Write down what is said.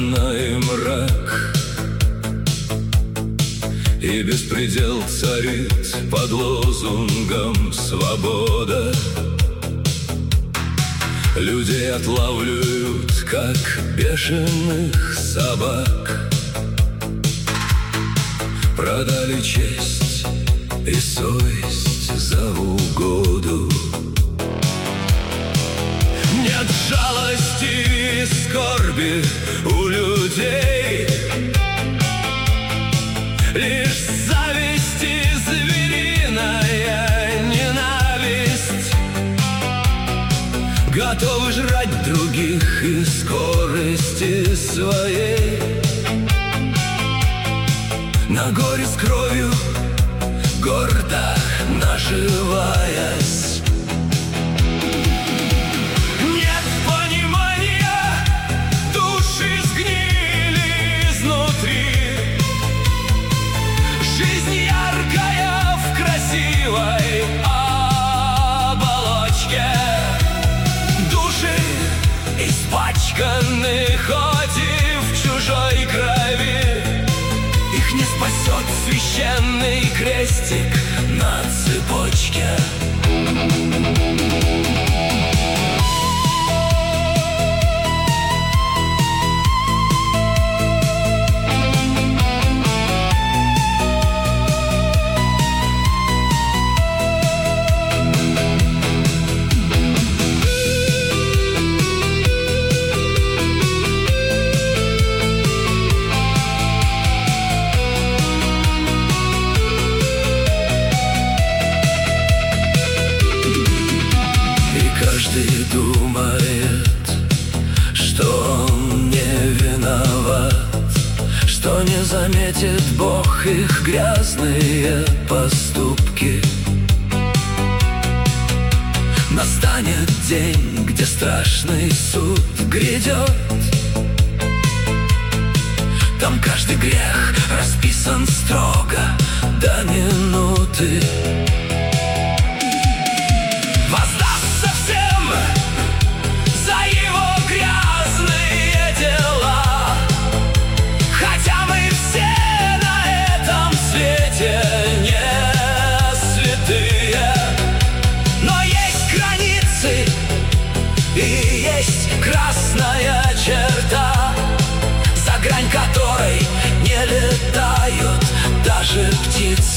тишина и мрак, и беспредел царит под лозунгом «Свобода». Людей отлавливают, как бешеных собак. Продали честь и совесть за угоду. Нет жалости и скорби у людей, лишь зависть и звериная ненависть. Готовы жрать других и скорости своей, на горе с кровью гордо наживаясь. Нет понимания, души сгнили изнутри. Жизнь яркая в красивой оболочке. Души испачканы хоть и в чужой крови. Их не спасет священный крестик на цепочке. Каждый думает, что он не виноват, что не заметит Бог их грязные поступки. Настанет день, где страшный суд грядет. Там каждый грех расписан строго до минуты. И есть красная черта, за грань которой не летают даже птицы.